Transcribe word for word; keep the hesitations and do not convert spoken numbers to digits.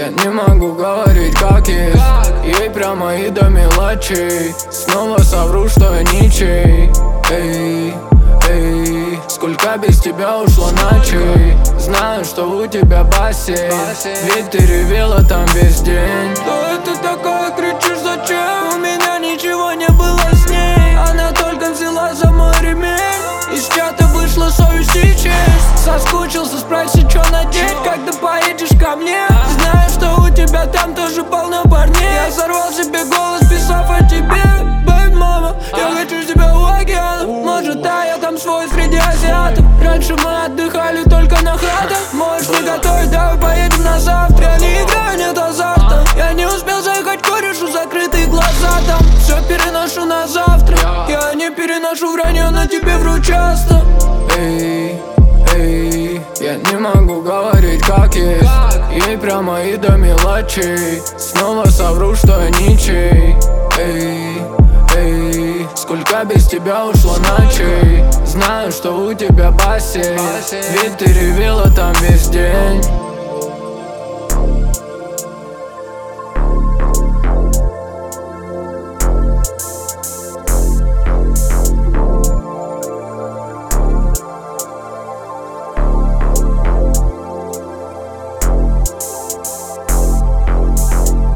не могу говорить как есть, ей прямо и до мелочей. Снова совру, что я ничей. Эй, эй, сколько без тебя ушло ночей. Знаю, что у тебя бассейн, ведь ты ревела там весь день. Что это такое, кричишь, зачем? У меня ничего не было с ней. Она только взяла за мой ремень. Из чата вышла совесть и честь. Соскучился, спроси, что надеть, когда поедешь ко мне. Знаю, что у тебя там тоже полно парней. Я сорвал себе голос, писав о тебе. Бэйб, мама, я хочу тебя у океана. Может, да, я там свой среди азиатов. Раньше мы отдыхали только на хатах. Можешь не готовить, давай поедем на завтра. Я не играю, нет азарта. Я не успел заехать к корешу, закрытые глаза там. Все переношу на завтра. Я не переношу вранье, но тебе вру часто. Эй, эй, я не могу говорить как есть, ей прямо и до мелочей. Снова совру, что я ничей. Эй, эй, сколько без тебя ушло ночей. Знаю, что у тебя бассейн, ведь ты ревела там весь день.